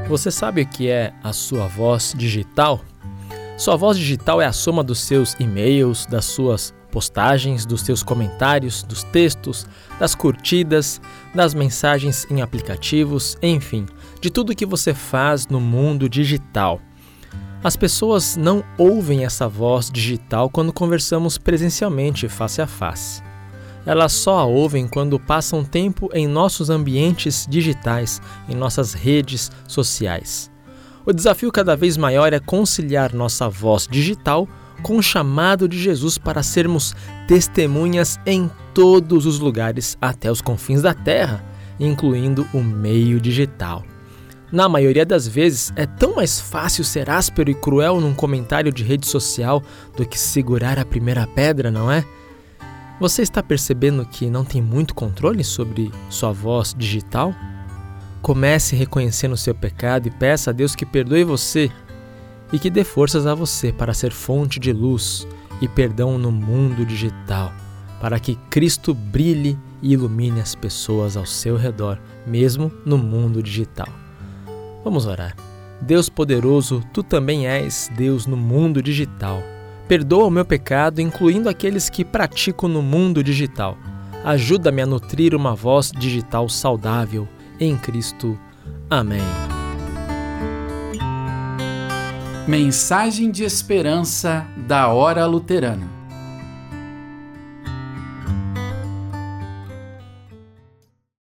Você sabe o que é a sua voz digital? Sua voz digital é a soma dos seus e-mails, das suas postagens, dos seus comentários, dos textos, das curtidas, das mensagens em aplicativos, enfim, de tudo que você faz no mundo digital. As pessoas não ouvem essa voz digital quando conversamos presencialmente, face a face. Elas só a ouvem quando passam tempo em nossos ambientes digitais, em nossas redes sociais. O desafio cada vez maior é conciliar nossa voz digital com o chamado de Jesus para sermos testemunhas em todos os lugares, até os confins da terra, incluindo o meio digital. Na maioria das vezes, é tão mais fácil ser áspero e cruel num comentário de rede social do que segurar a primeira pedra, não é? Você está percebendo que não tem muito controle sobre sua voz digital? Comece reconhecendo o seu pecado e peça a Deus que perdoe você e que dê forças a você para ser fonte de luz e perdão no mundo digital, para que Cristo brilhe e ilumine as pessoas ao seu redor, mesmo no mundo digital. Vamos orar. Deus poderoso, Tu também és Deus no mundo digital. Perdoa o meu pecado, incluindo aqueles que pratico no mundo digital. Ajuda-me a nutrir uma voz digital saudável em Cristo. Amém. Mensagem de esperança da Hora Luterana.